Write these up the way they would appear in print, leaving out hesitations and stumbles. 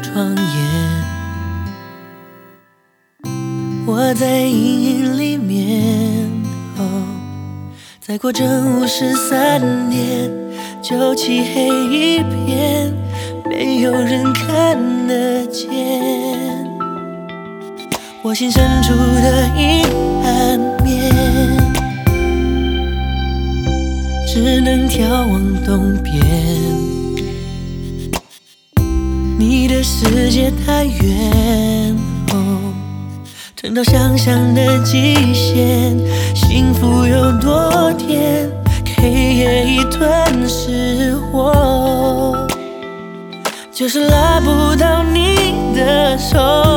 双眼，我在阴影里面，再过正53年就漆黑一片，没有人看得见我心深处的阴暗面，只能眺望东边。你的世界太远，撑到想象的极限，幸福有多甜，黑夜已吞噬我，就是拉不到你的手，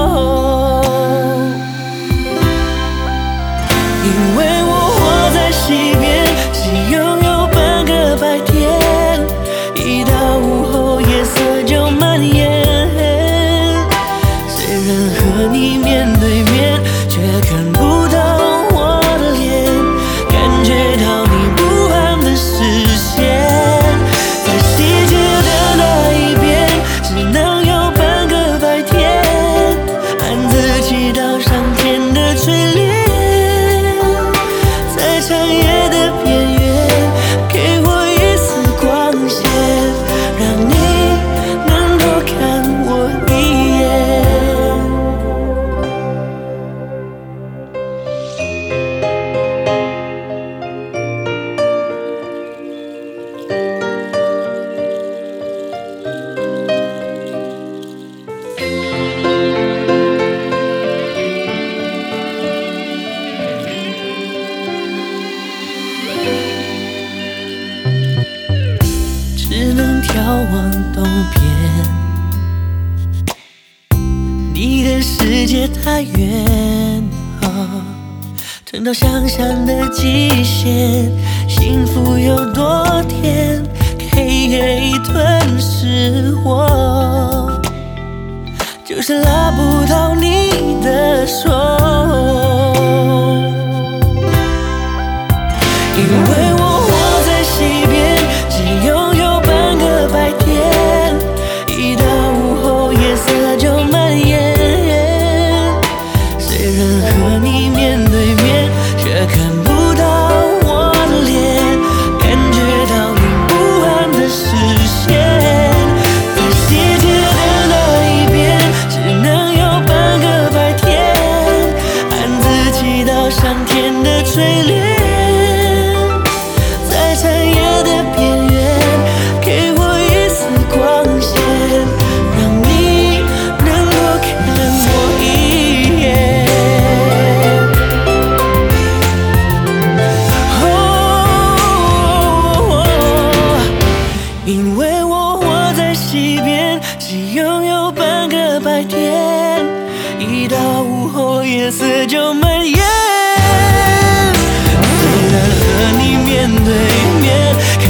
因为我活在西边，只拥有半个白天，一到午后夜色就蔓延，虽然和你面对面，却看不到我的脸，感觉到你不安的视线，在世界的那一边，只能有半个白天，暗自祈祷上天的垂怜，在长夜的边缘，给我一丝光线，让你能多看我一眼。只能眺望东边，你的世界太远，撑到想象的极限，幸福有多甜，黑夜已吞噬我，就是拉不到你的手，因为我活在西边，只拥有半个白天，一到午后夜色就蔓延，虽然和你面对面，却看不到我的脸，感觉到你不安的视线，在世界的那一边，只能有半个白天，暗自祈祷上天的垂怜，在长夜的边缘，给我一丝光线，让你能多看我一眼。因为我活在西边，只拥有半个白天，一到午后夜色就蔓延，虽然和你面对面，